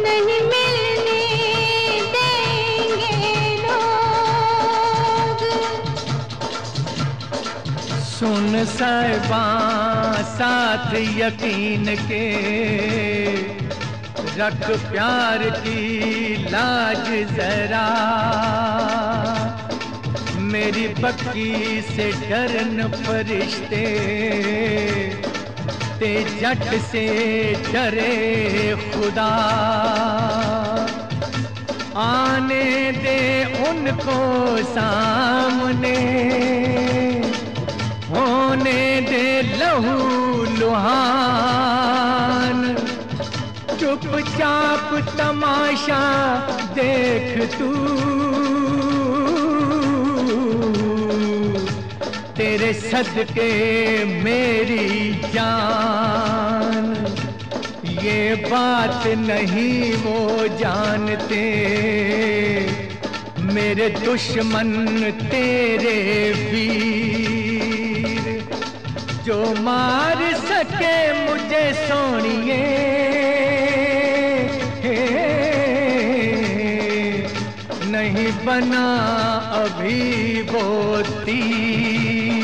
नहीं मिलने देंगे लोग। सुन साहिबा साथ यकीन के, रख प्यार की लाज जरा, मेरी बक्की से डरन फरिश्ते, ते जट से डरे खुदा। आने दे उनको सामने, होने दे लहू लुहान, चुपचाप तमाशा देख तू, तेरे सदके मेरी जान। ये बात नहीं वो जानते, मेरे दुश्मन तेरे वीर, जो मार सके मुझे सोनिए, नहीं बना अभी वो तीर।